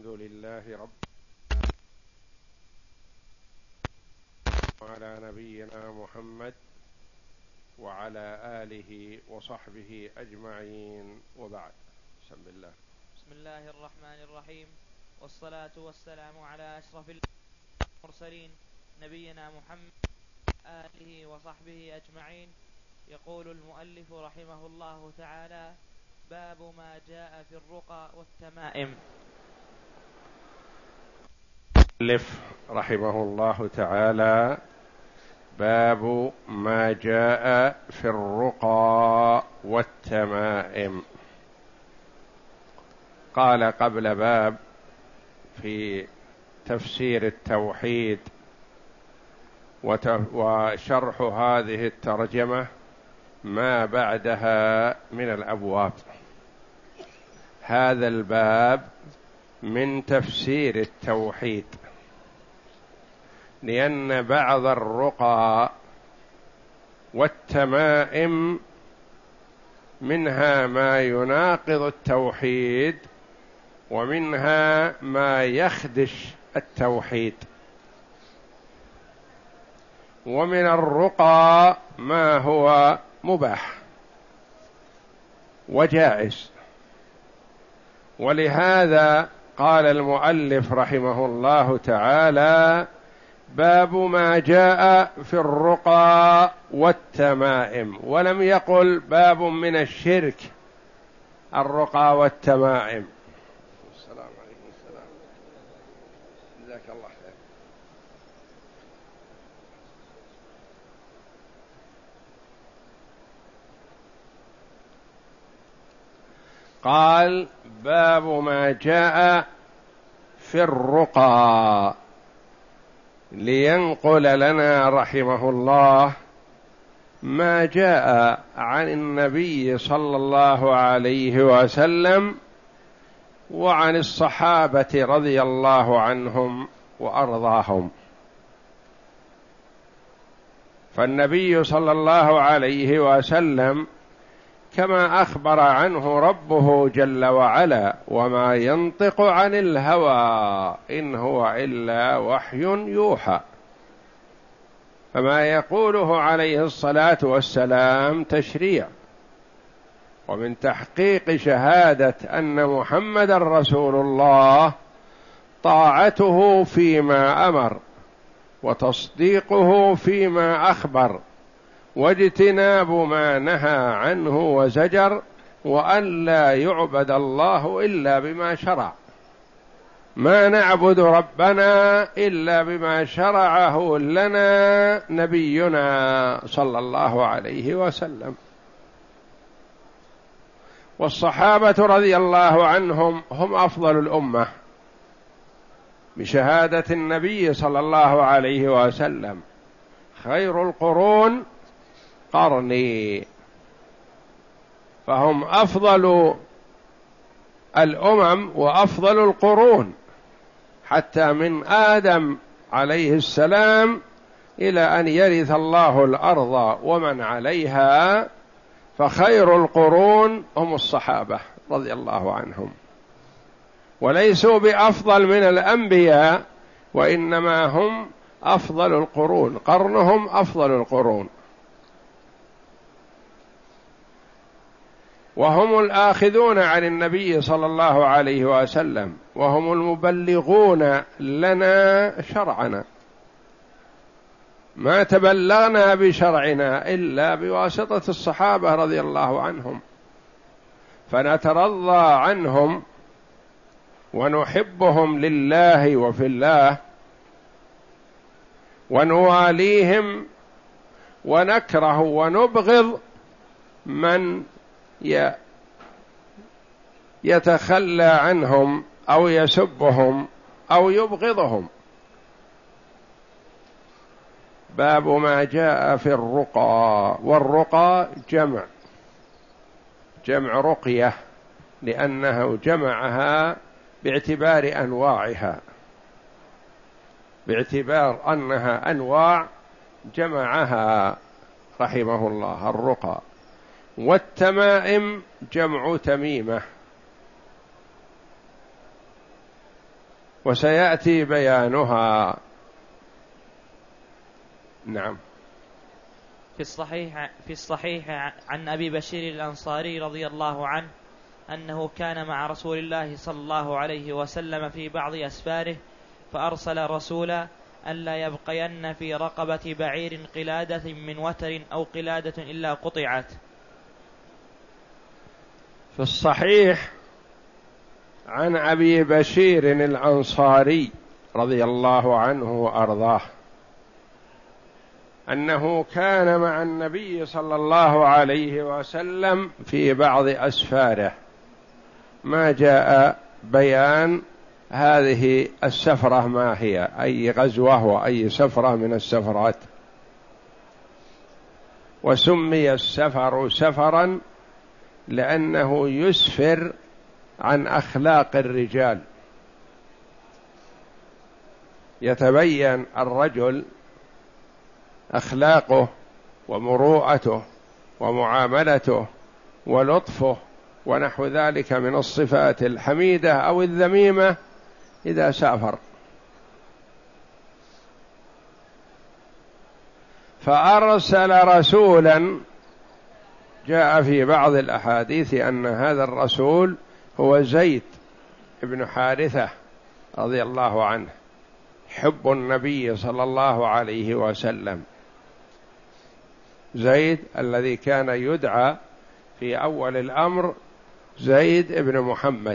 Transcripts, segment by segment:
الحمد لله وعلى نبينا محمد وعلى آله وصحبه أجمعين، وبعد. بسم الله الرحمن الرحيم، والصلاة والسلام على أشرف المرسلين نبينا محمد آله وصحبه أجمعين. يقول المؤلف رحمه الله تعالى: باب ما جاء في الرقى والتمائم. المؤلف رحمه الله تعالى: باب ما جاء في الرقى والتمائم. قال قبل باب في تفسير التوحيد وشرح هذه الترجمة ما بعدها من الأبواب. هذا الباب من تفسير التوحيد، لأن بعض الرقى والتمائم منها ما يناقض التوحيد ومنها ما يخدش التوحيد، ومن الرقى ما هو مباح وجائز. ولهذا قال المؤلف رحمه الله تعالى: باب ما جاء في الرقى والتمائم، ولم يقل باب من الشرك الرقى والتمائم. السلام عليكم. السلام، جزاك الله خير. قال: باب ما جاء في الرقى، لينقل لنا رحمه الله ما جاء عن النبي صلى الله عليه وسلم وعن الصحابة رضي الله عنهم وأرضاهم. فالنبي صلى الله عليه وسلم كما أخبر عنه ربه جل وعلا: وما ينطق عن الهوى إن هو إلا وحي يوحى. فما يقوله عليه الصلاة والسلام تشريع، ومن تحقيق شهادة أن محمد رسول الله طاعته فيما أمر، وتصديقه فيما أخبر، واجتناب ما نهى عنه وزجر، وأن لا يعبد الله إلا بما شرع. ما نعبد ربنا إلا بما شرعه لنا نبينا صلى الله عليه وسلم. والصحابة رضي الله عنهم هم أفضل الأمة بشهادة النبي صلى الله عليه وسلم: خير القرون قرني. فهم أفضل الأمم وأفضل القرون، حتى من آدم عليه السلام إلى أن يرث الله الأرض ومن عليها، فخير القرون هم الصحابة رضي الله عنهم، وليسوا بأفضل من الأنبياء، وإنما هم أفضل القرون، قرنهم أفضل القرون. وهم الآخذون عن النبي صلى الله عليه وسلم، وهم المبلغون لنا شرعنا. ما تبلغنا بشرعنا إلا بواسطة الصحابة رضي الله عنهم، فنترضى عنهم ونحبهم لله وفي الله، ونواليهم ونكره ونبغض من يتخلى عنهم أو يسبهم أو يبغضهم. باب ما جاء في الرقى. والرقى جمع رقية، لأنه جمعها باعتبار أنواعها، باعتبار أنها أنواع جمعها رحمه الله الرقى. والتمائم جمع تميمة، وسيأتي بيانها. نعم. في الصحيح عن أبي بشير الأنصاري رضي الله عنه أنه كان مع رسول الله صلى الله عليه وسلم في بعض أسفاره، فأرسل رسولا ألا يبقين في رقبة بعير قلادة من وتر أو قلادة إلا قطعت. في الصحيح عن أبي بشير الأنصاري رضي الله عنه وأرضاه أنه كان مع النبي صلى الله عليه وسلم في بعض أسفاره، ما جاء بيان هذه السفرة ما هي، أي غزوة وأي سفرة من السفرات. وسمي السفر سفرا لأنه يسفر عن أخلاق الرجال، يتبين الرجل أخلاقه ومروءته ومعاملته ولطفه ونحو ذلك من الصفات الحميدة أو الذميمة إذا سافر. فأرسل رسولا، جاء في بعض الأحاديث أن هذا الرسول هو زيد بن حارثة رضي الله عنه، حب النبي صلى الله عليه وسلم، زيد الذي كان يدعى في أول الأمر زيد بن محمد،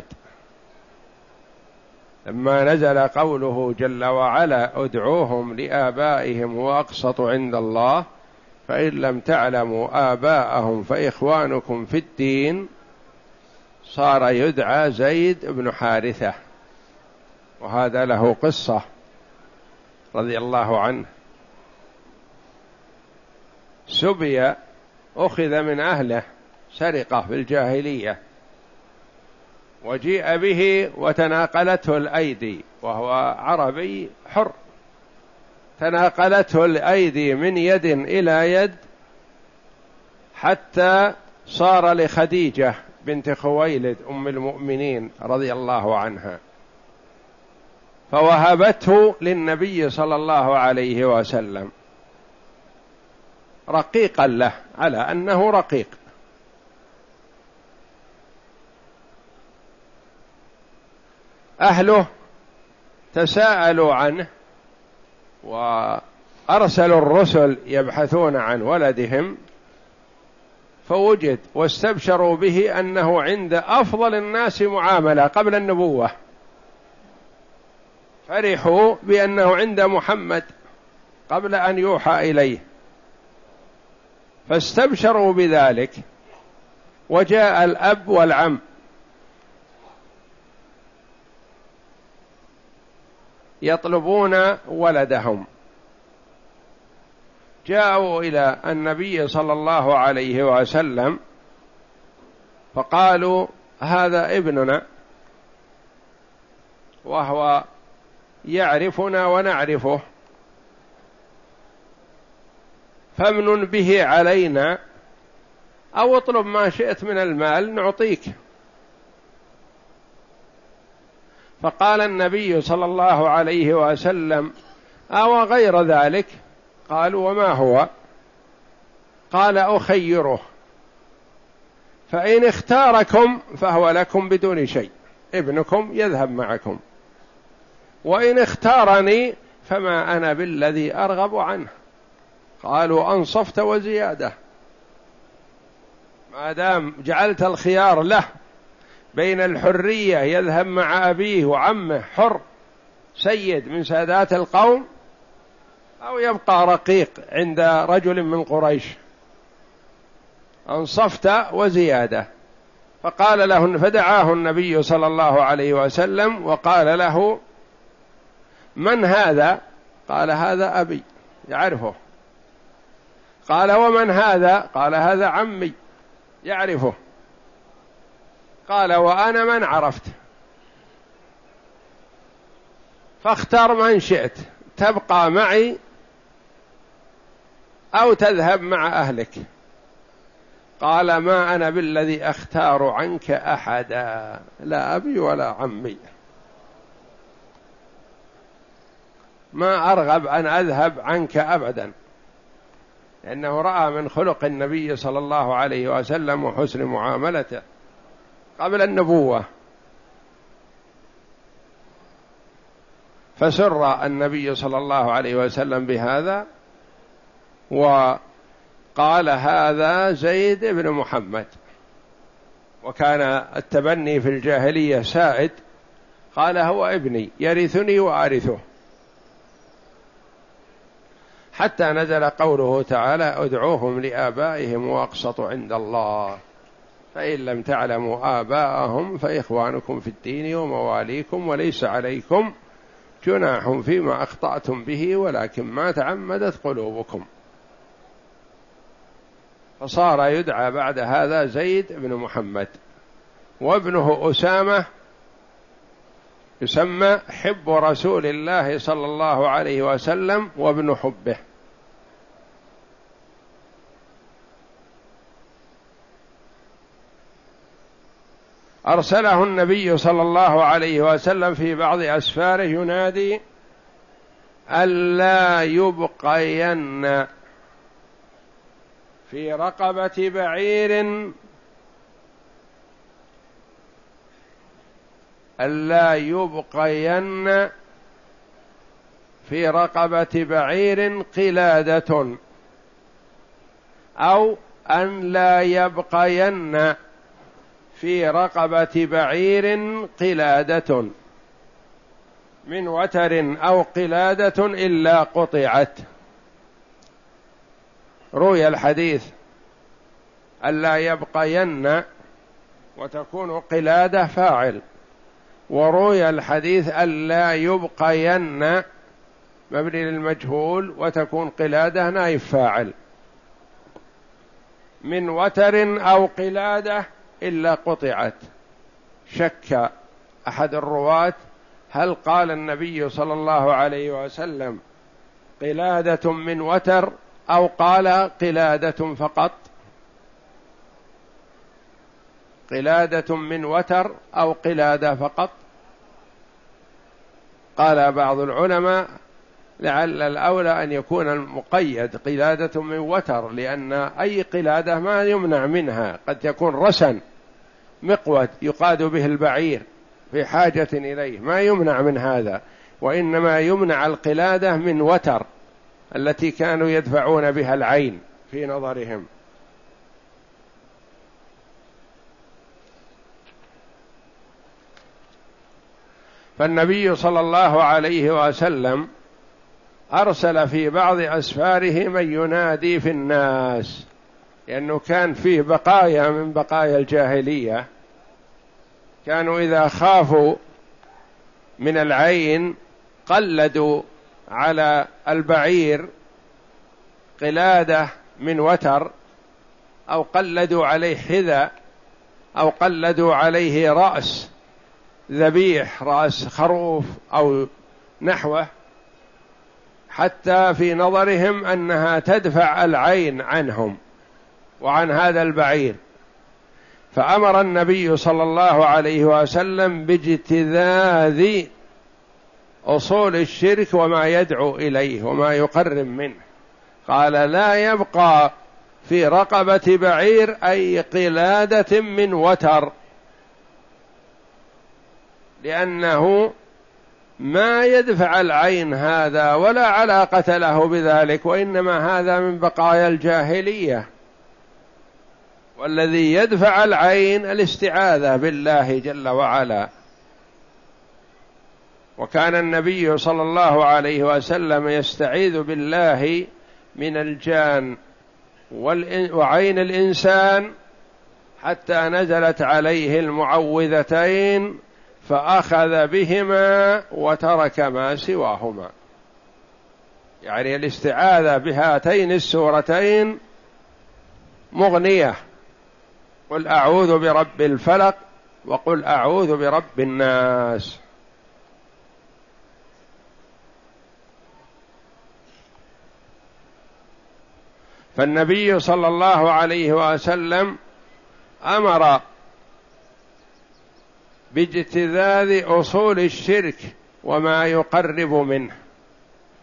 لما نزل قوله جل وعلا ادعوهم لآبائهم وأقسط عند الله فإن لم تعلموا آباءهم فإخوانكم في الدين، صار يدعى زيد بن حارثة، وهذا له قصة رضي الله عنه. سبي، أخذ من أهله سرقة في الجاهلية، وجيء به وتناقلته الأيدي، وهو عربي حر، تناقلته الأيدي من يد إلى يد حتى صار لخديجة بنت خويلد أم المؤمنين رضي الله عنها، فوهبته للنبي صلى الله عليه وسلم رقيقا له، على أنه رقيق. أهله تساءلوا عنه وأرسلوا الرسل يبحثون عن ولدهم، فوجد واستبشروا به أنه عند أفضل الناس معاملة قبل النبوة، فرحوا بأنه عند محمد قبل أن يوحى إليه، فاستبشروا بذلك. وجاء الأب والعم يطلبون ولدهم، جاءوا إلى النبي صلى الله عليه وسلم فقالوا هذا ابننا وهو يعرفنا ونعرفه، فامنن به علينا أو اطلب ما شئت من المال نعطيك. فقال النبي صلى الله عليه وسلم أو غير ذلك؟ قالوا وما هو؟ قال أخيره، فإن اختاركم فهو لكم بدون شيء، ابنكم يذهب معكم، وإن اختارني فما أنا بالذي أرغب عنه. قالوا أنصفت وزيادة، ما دام جعلت الخيار له بين الحرية يذهب مع أبيه وعمه حر سيد من سادات القوم، أو يبقى رقيق عند رجل من قريش، أنصفت وزيادة. فقال له، فدعاه النبي صلى الله عليه وسلم وقال له من هذا؟ قال هذا أبي يعرفه. قال ومن هذا؟ قال هذا عمي يعرفه. قال وأنا من عرفت، فاختر من شئت، تبقى معي أو تذهب مع أهلك. قال ما أنا بالذي أختار عنك أحدا، لا أبي ولا عمي. ما أرغب أن أذهب عنك أبدا، لأنه رأى من خلق النبي صلى الله عليه وسلم وحسن معاملته قبل النبوة، فسر النبي صلى الله عليه وسلم بهذا وقال هذا زيد بن محمد. وكان التبني في الجاهلية سائد، قال هو ابني يرثني وأرثه، حتى نزل قوله تعالى ادعوهم لآبائهم وأقسط عند الله، فإن لم تعلموا آباءهم فإخوانكم في الدين ومواليكم وليس عليكم جناح فيما أخطأتم به ولكن ما تعمدت قلوبكم. فصار يدعى بعد هذا زيد بن محمد، وابنه أسامة يسمى حب رسول الله صلى الله عليه وسلم وابن حبه. أرسله النبي صلى الله عليه وسلم في بعض أسفاره ينادي ألا يبقين في رقبة بعير، ألا يبقين في رقبة بعير قلادة، أو أن لا يبقين في رقبة بعير قلادة من وتر أو قلادة إلا قطعت. روي الحديث ألا يبقين وتكون قلادة فاعل، وروي الحديث ألا يبقين مبني للمجهول وتكون قلادة نائب فاعل، من وتر أو قلادة إلا قطعت. شك أحد الرواة هل قال النبي صلى الله عليه وسلم قلادة من وتر أو قال قلادة فقط، قلادة من وتر أو قلادة فقط. قال بعض العلماء لعل الأولى أن يكون المقيد قلادة من وتر، لأن أي قلادة ما يمنع منها، قد يكون رسن مقود يقاد به البعير في حاجة إليه، ما يمنع من هذا، وإنما يمنع القلادة من وتر التي كانوا يدفعون بها العين في نظرهم. فالنبي صلى الله عليه وسلم أرسل في بعض أسفاره من ينادي في الناس، لأنه كان فيه بقايا من بقايا الجاهلية، كانوا إذا خافوا من العين قلدوا على البعير قلادة من وتر، أو قلدوا عليه حذاء، أو قلدوا عليه رأس ذبيح، رأس خروف أو نحوه، حتى في نظرهم أنها تدفع العين عنهم وعن هذا البعير. فأمر النبي صلى الله عليه وسلم باجتذاذ أصول الشرك وما يدعو إليه وما يقرب منه. قال لا يبقى في رقبة بعير أي قلادة من وتر، لأنه ما يدفع العين هذا ولا علاقة له بذلك، وإنما هذا من بقايا الجاهلية، والذي يدفع العين الاستعاذة بالله جل وعلا. وكان النبي صلى الله عليه وسلم يستعيذ بالله من الجان وعين الإنسان، حتى نزلت عليه المعوذتين فأخذ بهما وترك ما سواهما. يعني الاستعاذة بهاتين السورتين مغنية، قل أعوذ برب الفلق وقل أعوذ برب الناس. فالنبي صلى الله عليه وسلم أمر باجتذاذ أصول الشرك وما يقرب منه،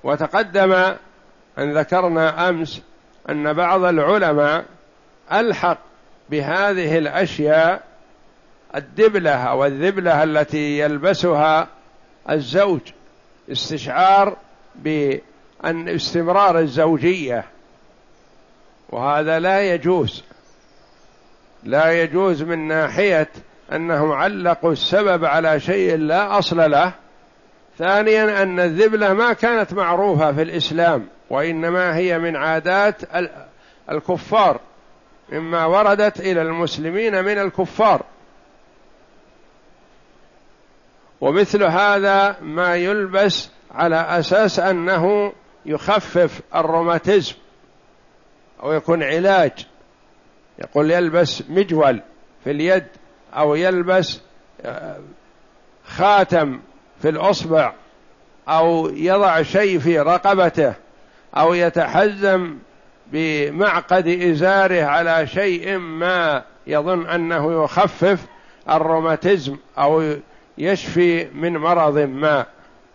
وتقدم أن ذكرنا أمس أن بعض العلماء ألحق بهذه الأشياء الدبلة أو الذبلة التي يلبسها الزوج استشعار بأن استمرار الزوجية، وهذا لا يجوز من ناحية أنهم علقوا السبب على شيء لا أصل له. ثانيا أن الذبلة ما كانت معروفة في الإسلام، وإنما هي من عادات الكفار، مما وردت إلى المسلمين من الكفار. ومثل هذا ما يلبس على أساس أنه يخفف الروماتيزم أو يكون علاج، يقول يلبس مجول في اليد أو يلبس خاتم في الأصبع أو يضع شيء في رقبته أو يتحزم بمعقد إزاره على شيء ما يظن أنه يخفف الروماتيزم أو يشفي من مرض ما.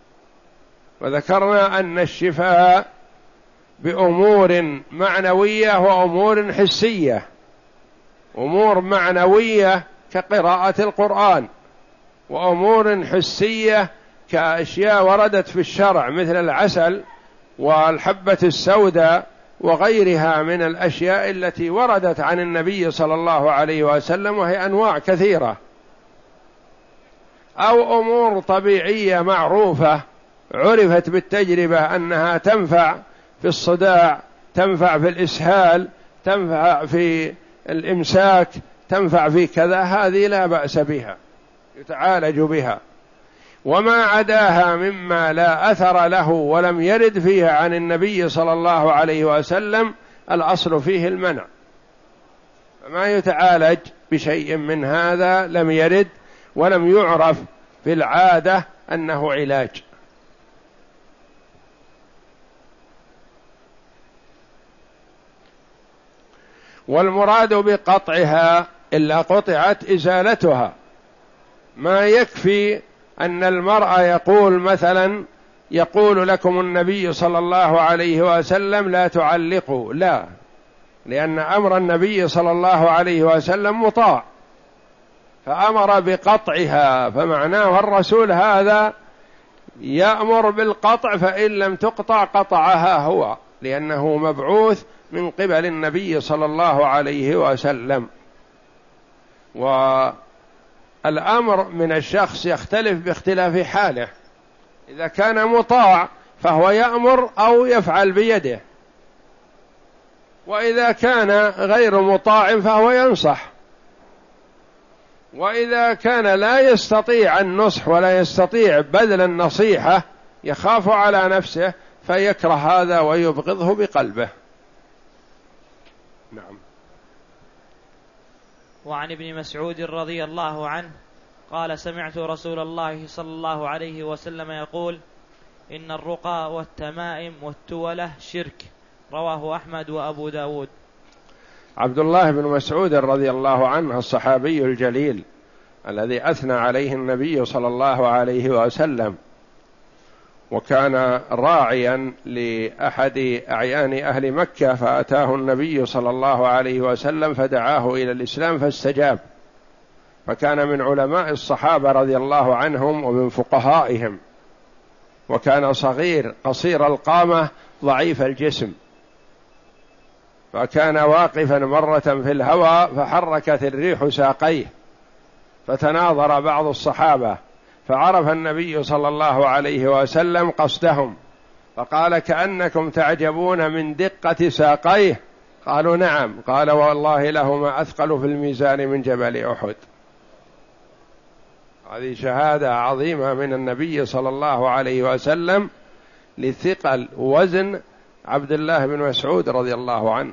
وذكرنا أن الشفاء بأمور معنوية وأمور حسية. أمور معنوية كقراءة القرآن، وأمور حسية كأشياء وردت في الشرع مثل العسل والحبة السوداء وغيرها من الأشياء التي وردت عن النبي صلى الله عليه وسلم، وهي أنواع كثيرة. أو أمور طبيعية معروفة عرفت بالتجربة أنها تنفع في الصداع، تنفع في الإسهال، تنفع في الإمساك، تنفع في كذا، هذه لا بأس بها يتعالج بها. وما عداها مما لا أثر له ولم يرد فيها عن النبي صلى الله عليه وسلم الأصل فيه المنع، فما يتعالج بشيء من هذا لم يرد ولم يعرف في العادة أنه علاج. والمراد بقطعها إلا قطعت إزالتها. ما يكفي أن المرأة يقول مثلا يقول لكم النبي صلى الله عليه وسلم لا تعلقوا، لا، لأن أمر النبي صلى الله عليه وسلم مطاع، فأمر بقطعها، فمعناه الرسول هذا يأمر بالقطع، فإن لم تقطع قطعها هو، لأنه مبعوث من قبل النبي صلى الله عليه وسلم. والأمر من الشخص يختلف باختلاف حاله، إذا كان مطاع فهو يأمر أو يفعل بيده، وإذا كان غير مطاع فهو ينصح، وإذا كان لا يستطيع النصح ولا يستطيع بذل النصيحة يخاف على نفسه فيكره هذا ويبغضه بقلبه. نعم. وعن ابن مسعود رضي الله عنه قال سمعت رسول الله صلى الله عليه وسلم يقول إن الرقى والتمائم والتولة شرك، رواه أحمد وأبو داود. عبد الله بن مسعود رضي الله عنه الصحابي الجليل الذي أثنى عليه النبي صلى الله عليه وسلم، وكان راعيا لأحد أعيان أهل مكة، فأتاه النبي صلى الله عليه وسلم فدعاه إلى الإسلام فاستجاب، فكان من علماء الصحابة رضي الله عنهم ومن فقهائهم، وكان صغير قصير القامة ضعيف الجسم، فكان واقفا مرة في الهواء فحركت الريح ساقيه، فتناظر بعض الصحابة فعرف النبي صلى الله عليه وسلم قصدهم، فقال كأنكم تعجبون من دقة ساقيه، قالوا نعم، قال والله لهما أثقل في الميزان من جبل أحد. هذه شهادة عظيمة من النبي صلى الله عليه وسلم لثقل وزن عبد الله بن مسعود رضي الله عنه.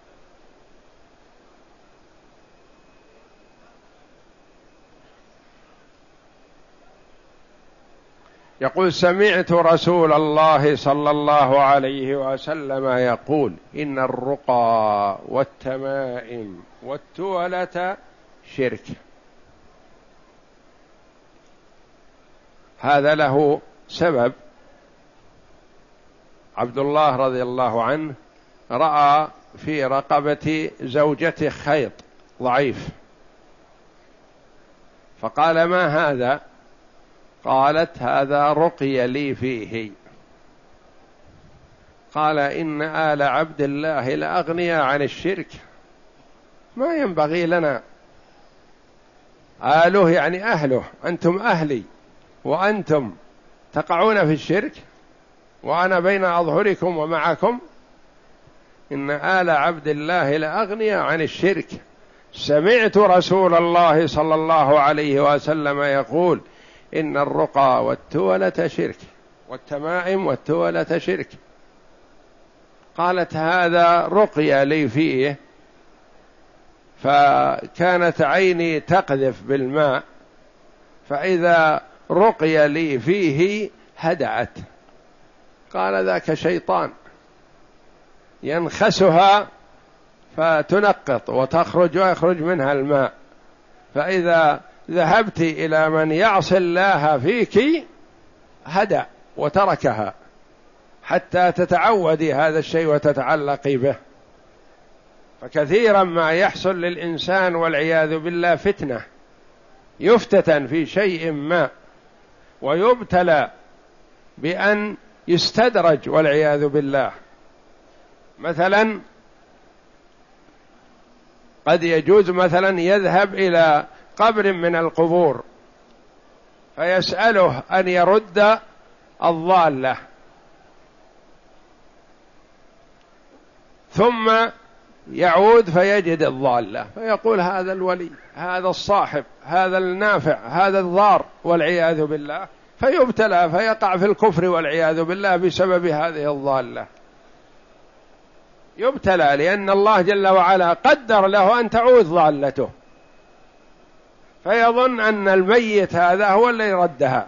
يقول سمعت رسول الله صلى الله عليه وسلم يقول إن الرقى والتمائم والتولة شرك. هذا له سبب، عبد الله رضي الله عنه رأى في رقبة زوجته خيط ضعيف، فقال: ما هذا؟ قالت: هذا رقي لي فيه. قال: إن آل عبد الله لأغنياء عن الشرك، ما ينبغي لنا. آله يعني أهله، أنتم أهلي وأنتم تقعون في الشرك وأنا بين أظهركم ومعكم. إن آل عبد الله لأغنياء عن الشرك. سمعت رسول الله صلى الله عليه وسلم يقول: إن الرقى والتولة شرك، والتمائم والتولة شرك. قالت: هذا رقي لي فيه، فكانت عيني تقذف بالماء، فإذا رقي لي فيه هدأت. قال: ذاك شيطان ينخسها فتنقط وتخرج ويخرج منها الماء، فإذا ذهبت إلى من يعصي الله فيك هدأ وتركها حتى تتعودي هذا الشيء وتتعلقي به. فكثيرا ما يحصل للإنسان والعياذ بالله فتنة، يفتتن في شيء ما ويبتلى بأن يستدرج والعياذ بالله. مثلا قد يجوز مثلا يذهب إلى قبر من القبور فيسأله أن يرد الضالة، ثم يعود فيجد الضالة، فيقول: هذا الولي، هذا الصاحب، هذا النافع، هذا الضار، والعياذ بالله، فيبتلى فيقع في الكفر والعياذ بالله بسبب هذه الضالة. يبتلى لأن الله جل وعلا قدر له أن تعود ضالته، فيظن أن الميت هذا هو الذي ردها.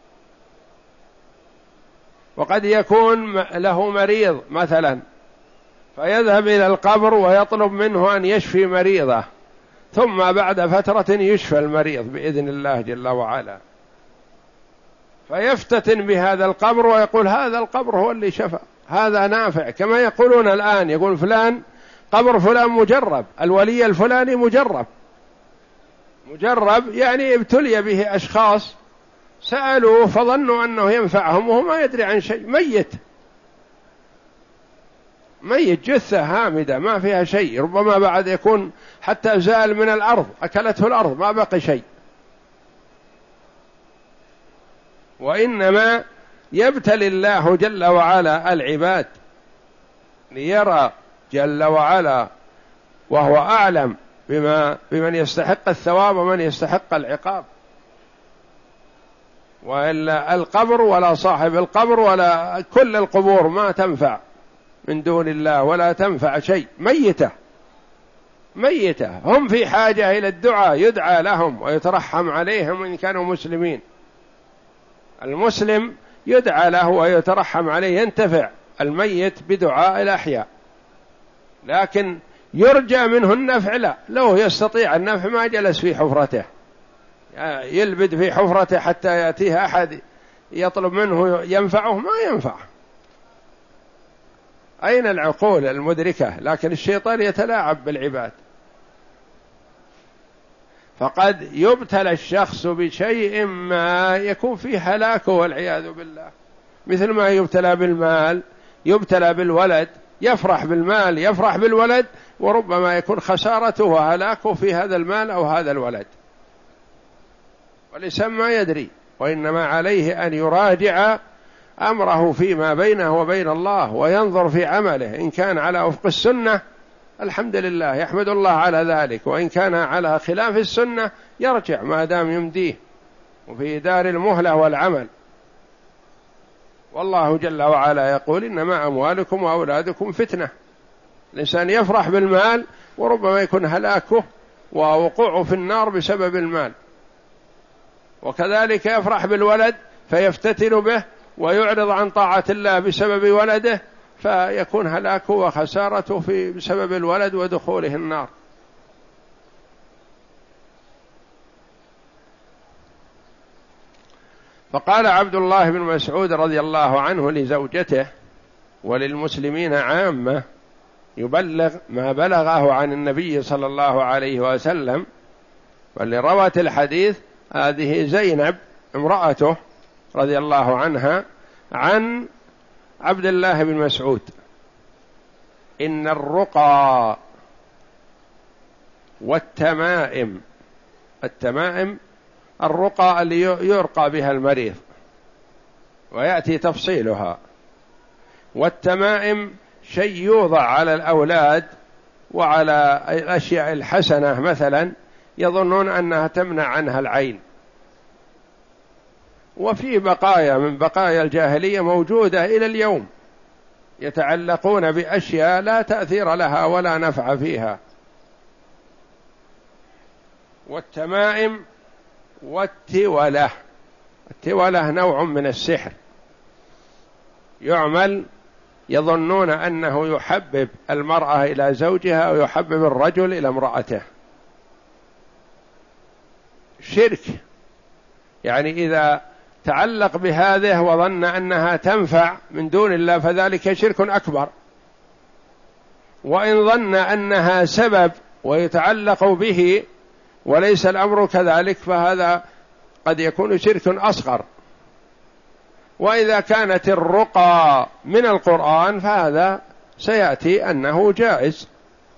وقد يكون له مريض مثلا، فيذهب إلى القبر ويطلب منه أن يشفي مريضه، ثم بعد فترة يشفى المريض بإذن الله جل وعلا، فيفتتن بهذا القبر ويقول: هذا القبر هو اللي شفى، هذا نافع. كما يقولون الآن، يقول فلان قبر فلان مجرب، الولي الفلاني مجرب. مجرب يعني ابتلي به أشخاص سألوه فظنوا أنه ينفعهم وهو ما يدري عن شيء، ميت جثة هامدة ما فيها شيء، ربما بعد يكون حتى زال من الأرض، أكلته الأرض ما بقي شيء. وإنما يبتلي الله جل وعلا العباد ليرى جل وعلا وهو أعلم بمن يستحق الثواب ومن يستحق العقاب. وإلا القبر ولا صاحب القبر ولا كل القبور ما تنفع من دون الله ولا تنفع شيء، ميتة. هم في حاجة إلى الدعاء، يدعى لهم ويترحم عليهم إن كانوا مسلمين. المسلم يدعى له ويترحم عليه، ينتفع الميت بدعاء الأحياء، لكن يرجى منه النفع لا. لو يستطيع النفع ما جلس في حفرته، يلبد في حفرته حتى يأتيه أحد يطلب منه ينفعه، ما ينفع. أين العقول المدركة؟ لكن الشيطان يتلاعب بالعباد. فقد يبتلى الشخص بشيء ما يكون فيه هلاكه والعياذ بالله، مثل ما يبتلى بالمال، يبتلى بالولد، يفرح بالمال، يفرح بالولد، وربما يكون خسارته وهلاكه في هذا المال أو هذا الولد، والإنسان ما يدري. وإنما عليه أن يراجع أمره فيما بينه وبين الله وينظر في عمله، إن كان على وفق السنة الحمد لله يحمد الله على ذلك، وإن كان على خلاف السنة يرجع ما دام يمديه، وفي دار المهلة والعمل. والله جل وعلا يقول: إنما أموالكم وأولادكم فتنة. الإنسان يفرح بالمال وربما يكون هلاكه ووقوعه في النار بسبب المال، وكذلك يفرح بالولد فيفتتن به ويعرض عن طاعة الله بسبب ولده، فيكون هلاكه وخسارته بسبب الولد ودخوله النار. فقال عبد الله بن مسعود رضي الله عنه لزوجته: وللمسلمين عامة يبلغ ما بلغه عن النبي صلى الله عليه وسلم. واللي روت الحديث هذه زينب امرأته رضي الله عنها عن عبد الله بن مسعود: إن الرقى والتمائم، التمائم الرقى اللي يرقى بها المريض ويأتي تفصيلها، والتمائم شيء يوضع على الأولاد وعلى الأشياء الحسنة مثلا يظنون أنها تمنع عنها العين. وفي بقايا من بقايا الجاهلية موجودة إلى اليوم، يتعلقون بأشياء لا تأثير لها ولا نفع فيها. والتمائم والتولة، التولة نوع من السحر يعمل، يظنون أنه يحبب المرأة إلى زوجها ويحبب الرجل إلى امرأته. شرك، يعني إذا تعلق بهذه وظن أنها تنفع من دون الله فذلك شرك أكبر، وإن ظن أنها سبب ويتعلق به وليس الأمر كذلك فهذا قد يكون شرك أصغر. وإذا كانت الرقى من القرآن فهذا سيأتي أنه جائز.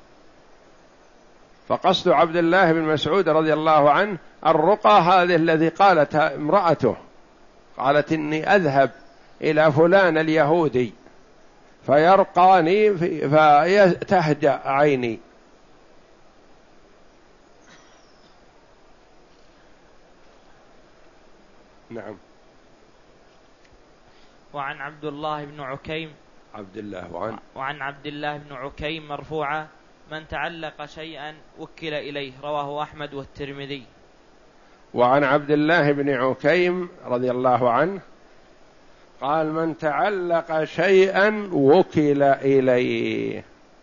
فقصد عبد الله بن مسعود رضي الله عنه الرقى هذه الذي قالتها امرأته، قالت إني أذهب إلى فلان اليهودي فيرقاني فتهجأ عيني. نعم. وعن عبد الله بن عكيم وعن عبد الله بن عكيم مرفوعا: من تعلق شيئا وكل إليه، رواه أحمد والترمذي. وعن عبد الله بن عكيم رضي الله عنه قال: من تعلق شيئا وكل إليه.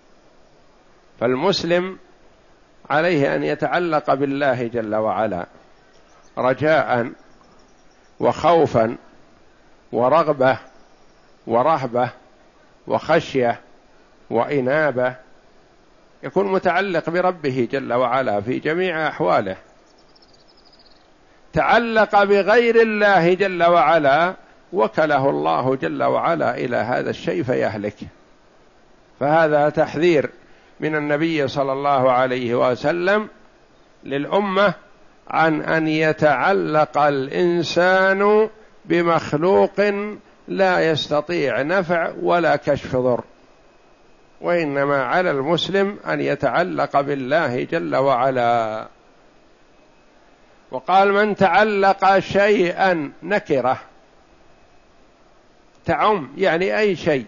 فالمسلم عليه أن يتعلق بالله جل وعلا رجاء وخوفا ورغبة ورهبة وخشية وإنابة، يكون متعلق بربه جل وعلا في جميع أحواله. تعلق بغير الله جل وعلا وكله الله جل وعلا إلى هذا الشيء فيهلك. فهذا تحذير من النبي صلى الله عليه وسلم للأمة عن أن يتعلق الإنسان بمخلوق لا يستطيع نفع ولا كشف ضر، وإنما على المسلم أن يتعلق بالله جل وعلا. وقال: من تعلق شيئا نكرة، تعم يعني أي شيء،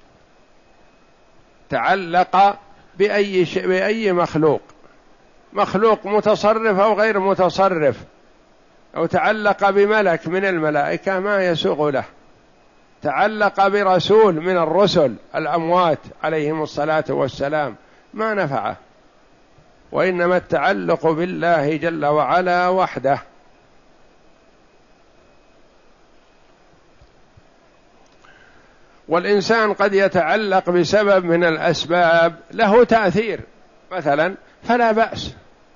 تعلق بأي مخلوق متصرف أو غير متصرف، أو تعلق بملك من الملائكة ما يسوغ له، تعلق برسول من الرسل الأموات عليهم الصلاة والسلام ما نفعه، وإنما التعلق بالله جل وعلا وحده. والإنسان قد يتعلق بسبب من الأسباب له تأثير مثلا فلا بأس،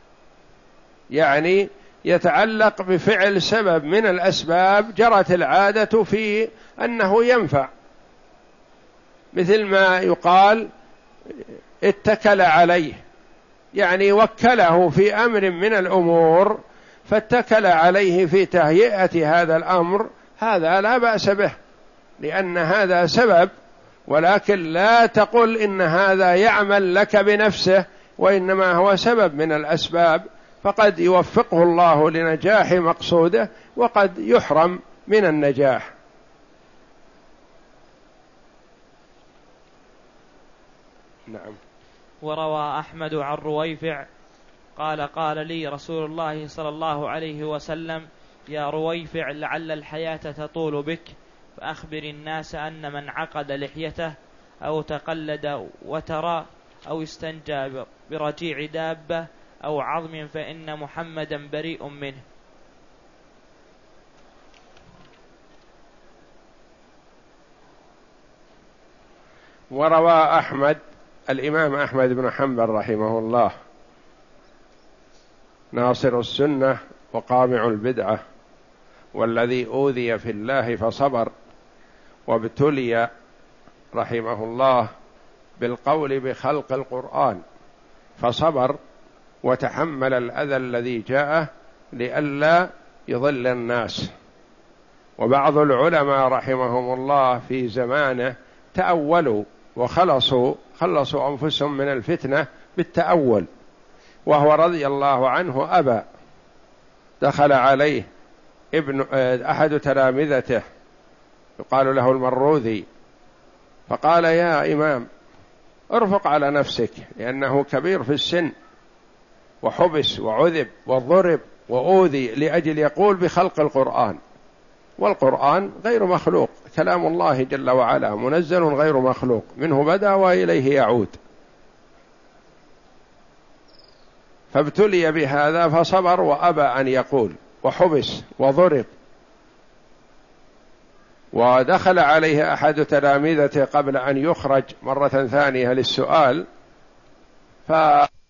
يعني يتعلق بفعل سبب من الأسباب جرت العادة في أنه ينفع، مثل ما يقال اتكل عليه، يعني وكله في أمر من الأمور فاتكل عليه في تهيئة هذا الأمر، هذا لا بأس به لأن هذا سبب، ولكن لا تقل إن هذا يعمل لك بنفسه، وإنما هو سبب من الأسباب، فقد يوفقه الله لنجاح مقصوده وقد يحرم من النجاح. نعم. وروى أحمد عن رويفع قال: قال لي رسول الله صلى الله عليه وسلم: يا رويفع لعل الحياة تطول بك، فأخبر الناس أن من عقد لحيته أو تقلد وترى أو استنجى برجيع دابة أو عظم فإن محمدا بريء منه. وروى أحمد، الإمام أحمد بن حنبل رحمه الله ناصر السنة وقامع البدعة، والذي أوذي في الله فصبر، وابتلي رحمه الله بالقول بخلق القرآن فصبر وتحمل الأذى الذي جاءه لئلا يضل الناس. وبعض العلماء رحمهم الله في زمانه تأولوا خلصوا أنفسهم من الفتنة بالتأول، وهو رضي الله عنه أبى. دخل عليه أحد تلامذته يقال له المروذي فقال: يا إمام ارفق على نفسك، لأنه كبير في السن وحبس وعذب وضرب وأوذي لأجل يقول بخلق القرآن، والقرآن غير مخلوق، كلام الله جل وعلا منزل غير مخلوق، منه بدأ وإليه يعود. فابتلي بهذا فصبر وأبى أن يقول، وحبس وضرب. ودخل عليه أحد تلامذته قبل أن يخرج مرة ثانية للسؤال